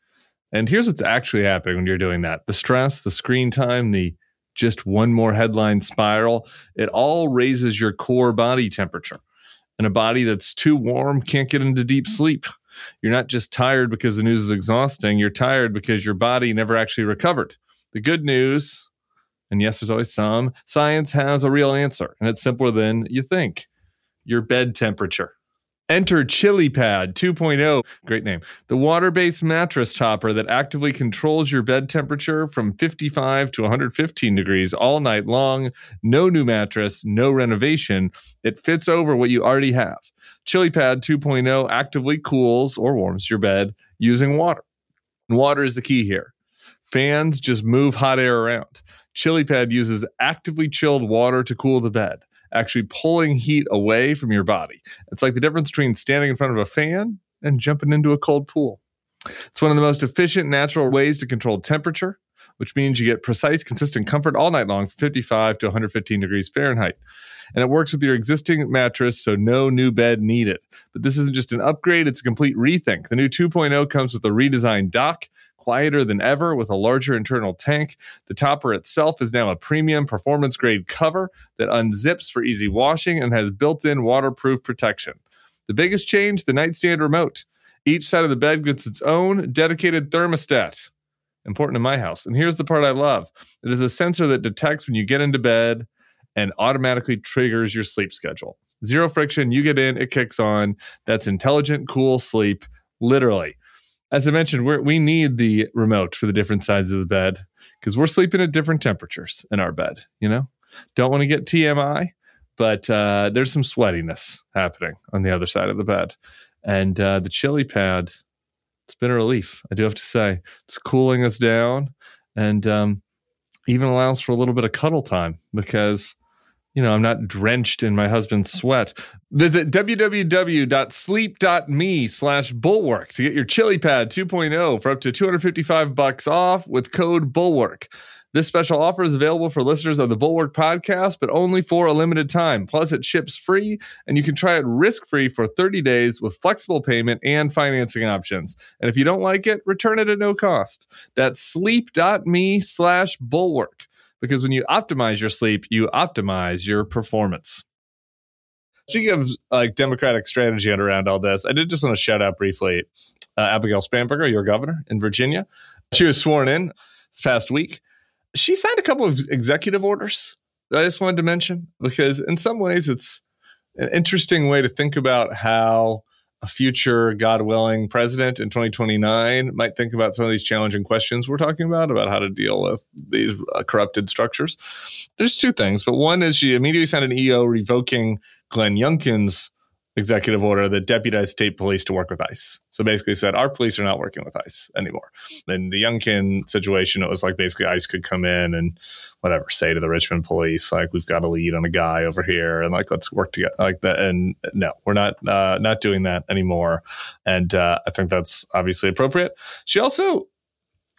And here's what's actually happening when you're doing that. The stress, the screen time, the just one more headline spiral, it all raises your core body temperature. And a body that's too warm can't get into deep sleep. You're not just tired because the news is exhausting. You're tired because your body never actually recovered. The good news, and yes, there's always some, science has a real answer. And it's simpler than you think. Your bed temperature. Enter ChiliPad two point oh, great name, the water-based mattress topper that actively controls your bed temperature from fifty-five to one hundred fifteen degrees all night long. No new mattress, no renovation. It fits over what you already have. ChiliPad two point oh actively cools or warms your bed using water. And water is the key here. Fans just move hot air around. ChiliPad uses actively chilled water to cool the bed, actually pulling heat away from your body. It's like the difference between standing in front of a fan and jumping into a cold pool. It's one of the most efficient natural ways to control temperature, which means you get precise, consistent comfort all night long, fifty-five to one hundred fifteen degrees Fahrenheit. And it works with your existing mattress, so no new bed needed. But this isn't just an upgrade, it's a complete rethink. The new two point oh comes with a redesigned dock, quieter than ever with a larger internal tank. The topper itself is now a premium performance-grade cover that unzips for easy washing and has built-in waterproof protection. The biggest change, the nightstand remote. Each side of the bed gets its own dedicated thermostat. Important in my house. And here's the part I love. It is a sensor that detects when you get into bed and automatically triggers your sleep schedule. Zero friction, you get in, it kicks on. That's intelligent, cool sleep, literally. As I mentioned, we're, we need the remote for the different sides of the bed because we're sleeping at different temperatures in our bed, you know? Don't want to get T M I, but uh, there's some sweatiness happening on the other side of the bed. And uh, the ChiliPad, it's been a relief, I do have to say. It's cooling us down and um, even allows for a little bit of cuddle time because, you know, I'm not drenched in my husband's sweat. Visit www.sleep.me slash bulwark to get your ChiliPad two point oh for up to two hundred fifty-five bucks off with code BULWARK. This special offer is available for listeners of the Bulwark podcast, but only for a limited time. Plus, it ships free, and you can try it risk-free for thirty days with flexible payment and financing options. And if you don't like it, return it at no cost. That's sleep.me slash bulwark. Because when you optimize your sleep, you optimize your performance. Speaking of like democratic strategy around all this, I did just want to shout out briefly uh, Abigail Spanberger, your governor in Virginia. She was sworn in this past week. She signed a couple of executive orders that I just wanted to mention because in some ways it's an interesting way to think about how a future, God willing, president in twenty twenty-nine might think about some of these challenging questions we're talking about, about how to deal with these uh, corrupted structures. There's two things, but one is she immediately signed an E O revoking Glenn Youngkin's executive order that deputized state police to work with ICE. So basically said, our police are not working with ICE anymore. In the Youngkin situation, it was like basically ICE could come in and whatever, say to the Richmond police, like, we've got a lead on a guy over here and like, let's work together like that. And no, we're not, uh, not doing that anymore. And uh, I think that's obviously appropriate. She also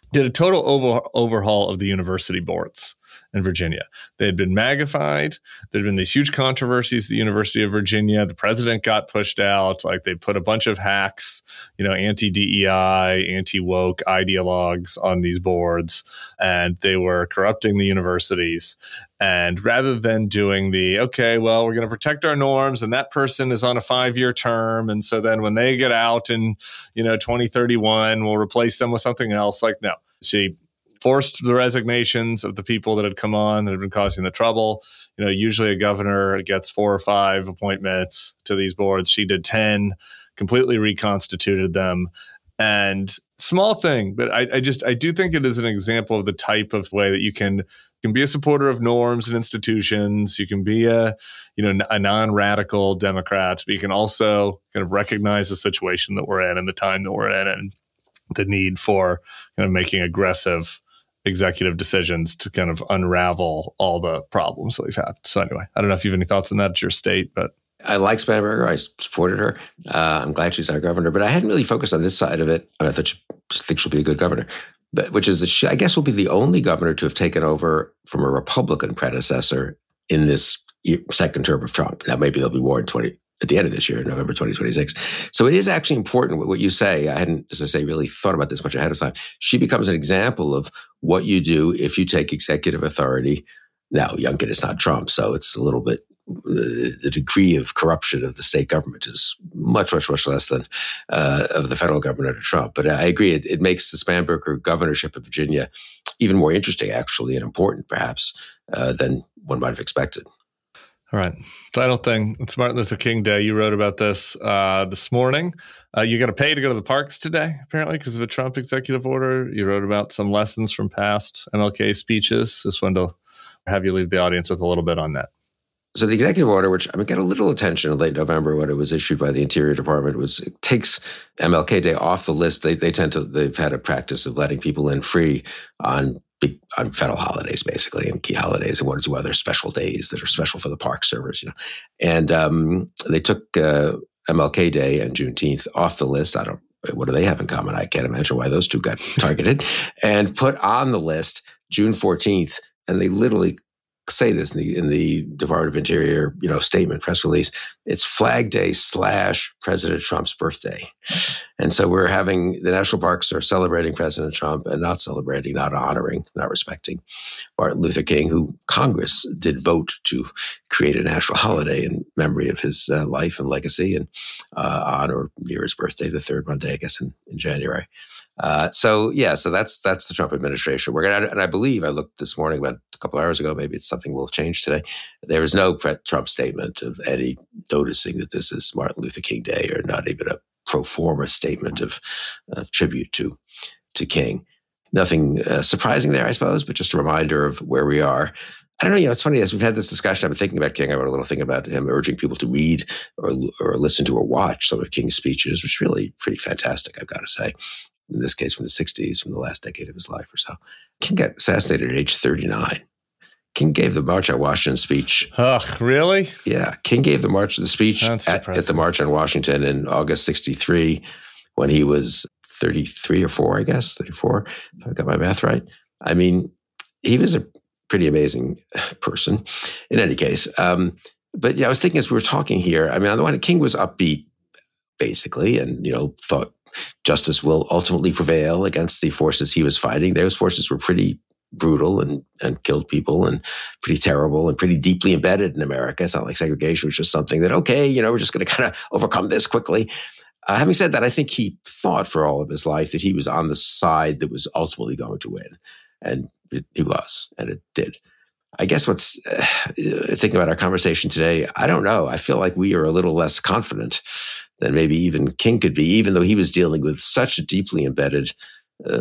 did a total over, overhaul of the university boards in Virginia. They had been magnified. There had been these huge controversies at the University of Virginia. The president got pushed out. Like they put a bunch of hacks, you know, anti-D E I, anti-woke ideologues on these boards, and they were corrupting the universities. And rather than doing the, okay, well, we're going to protect our norms, and that person is on a five-year term, and so then when they get out in, you know, twenty thirty-one, we'll replace them with something else. Like, no. She forced the resignations of the people that had come on that had been causing the trouble. You know, usually a governor gets four or five appointments to these boards. She did ten, completely reconstituted them. And small thing, but I, I just, I do think it is an example of the type of way that you can, can be a supporter of norms and institutions. You can be a, you know, a non-radical Democrat, but you can also kind of recognize the situation that we're in and the time that we're in and the need for kind of making aggressive executive decisions to kind of unravel all the problems that we've had. So anyway, I don't know if you have any thoughts on that. It's your state, but I like Spanberger. I supported her. Uh, I'm glad she's our governor, but I hadn't really focused on this side of it. I, mean, I thought she just think she'll be a good governor, but which is that she, I guess, will be the only governor to have taken over from a Republican predecessor in this second term of Trump. Now, maybe there'll be more in twenty at the end of this year, November twenty twenty-six. So it is actually important what you say. I hadn't, as I say, really thought about this much ahead of time. She becomes an example of what you do if you take executive authority. Now, Youngkin is not Trump, so it's a little bit, the degree of corruption of the state government is much, much, much less than uh, of the federal government under Trump. But I agree, it, it makes the Spanberger governorship of Virginia even more interesting, actually, and important, perhaps, uh, than one might have expected. All right. Final thing. It's Martin Luther King Day. You wrote about this uh, this morning. Uh, you got to pay to go to the parks today, apparently, because of a Trump executive order. You wrote about some lessons from past M L K speeches. Just wanted to have you leave the audience with a little bit on that. So the executive order, which I mean, got a little attention in late November when it was issued by the Interior Department, was it takes M L K Day off the list. They they tend to they've had a practice of letting people in free on big on federal holidays, basically, and key holidays, and one or two other special days that are special for the park servers, you know. And um, they took uh, M L K Day and Juneteenth off the list. I don't. What do they have in common? I can't imagine why those two got targeted, and put on the list June fourteenth. And they literally say this in the in the Department of Interior, you know, statement, press release. It's Flag Day slash President Trump's birthday. And so we're having, the national parks are celebrating President Trump and not celebrating, not honoring, not respecting Martin Luther King, who Congress did vote to create a national holiday in memory of his uh, life and legacy, and uh, on or near his birthday, the third Monday, I guess, in, in January. Uh, so yeah, so that's that's the Trump administration. We're gonna, and I believe I looked this morning about a couple of hours ago. Maybe it's something will change today. There is no Trump statement of any noticing that this is Martin Luther King Day, or not even a pro forma statement of, of tribute to to King. Nothing uh, surprising there, I suppose, but just a reminder of where we are. I don't know. You know, it's funny, as we've had this discussion, I've been thinking about King. I wrote a little thing about him urging people to read or or listen to or watch some of King's speeches, which is really pretty fantastic, I've got to say. In this case, from the sixties, from the last decade of his life or so. King got assassinated at age thirty-nine. King gave the March on Washington speech. Ugh, really? Yeah. King gave the March, the speech at, at the March on Washington in August sixty-three when he was thirty-three or four, I guess, thirty-four, if I got my math right. I mean, he was a pretty amazing person in any case. Um, but yeah, I was thinking as we were talking here, I mean, on the one hand, King was upbeat, basically, and, you know, thought justice will ultimately prevail against the forces he was fighting. Those forces were pretty brutal and, and killed people and pretty terrible and pretty deeply embedded in America. It's not like segregation was just something that, okay, you know, we're just going to kind of overcome this quickly. Uh, having said that, I think he thought for all of his life that he was on the side that was ultimately going to win. And it, he was, and it did. I guess what's, uh, thinking about our conversation today, I don't know. I feel like we are a little less confident than maybe even King could be, even though he was dealing with such deeply embedded, uh,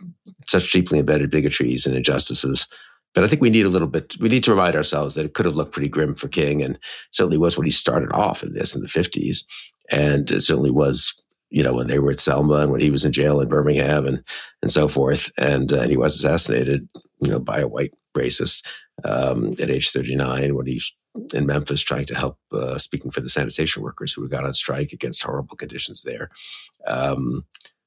such deeply embedded bigotries and injustices. But I think we need a little bit, we need to remind ourselves that it could have looked pretty grim for King, and certainly was when he started off in this in the fifties. And it certainly was, you know, when they were at Selma and when he was in jail in Birmingham and, and so forth. And, uh, and he was assassinated, you know, by a white racist um, at age thirty-nine when he's in Memphis trying to help, uh, speaking for the sanitation workers who had gone on strike against horrible conditions there. Um,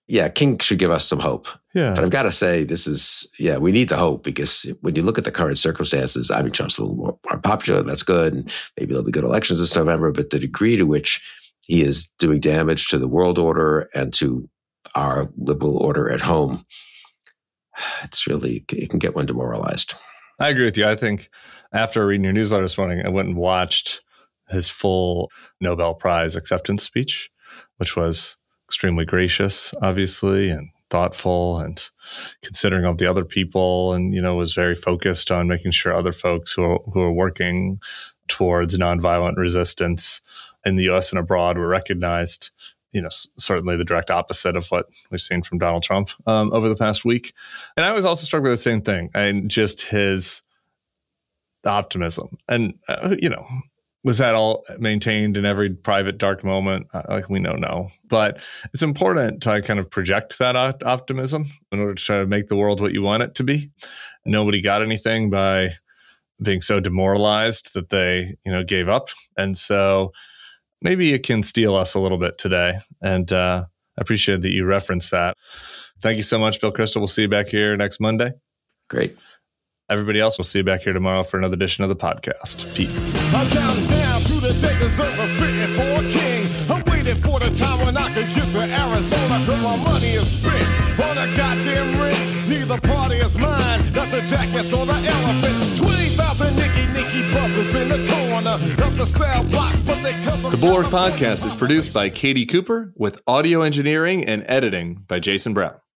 Yeah, King should give us some hope. Yeah. But I've got to say, this is, yeah, we need the hope because when you look at the current circumstances, I mean, Trump's a little more unpopular. That's good. And maybe there'll be good elections this November. But the degree to which he is doing damage to the world order and to our liberal order at home, it's really, it can get one demoralized. I agree with you. I think after reading your newsletter this morning, I went and watched his full Nobel Prize acceptance speech, which was extremely gracious, obviously, and thoughtful and considering of the other people, and, you know, was very focused on making sure other folks who are, who are working towards nonviolent resistance in the U S and abroad were recognized. You know, certainly the direct opposite of what we've seen from Donald Trump um, over the past week. And I was also struck by the same thing, and just his optimism. And, uh, you know, was that all maintained in every private dark moment? Uh, like we know, no. But it's important to kind of project that op- optimism in order to try to make the world what you want it to be. Nobody got anything by being so demoralized that they, you know, gave up. And so maybe it can steal us a little bit today. And uh, I appreciate that you referenced that. Thank you so much, Bill Kristol. We'll see you back here next Monday. Great. Everybody else, we'll see you back here tomorrow for another edition of the podcast. Peace. I'm counting down to the day deserve a fitting for a king. I'm waiting for the time when I can get to Arizona, cause my money is spent on a goddamn rent. Neither party is mine, not the jackass or the elephant. twenty thousand Nicky Nicky brothers in the corner of the cell block, but they cover. The Bulwark Podcast is produced by Katie Cooper with audio engineering and editing by Jason Brown.